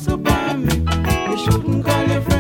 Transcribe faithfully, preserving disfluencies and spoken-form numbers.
trespass upon me. You shouldn't call your friend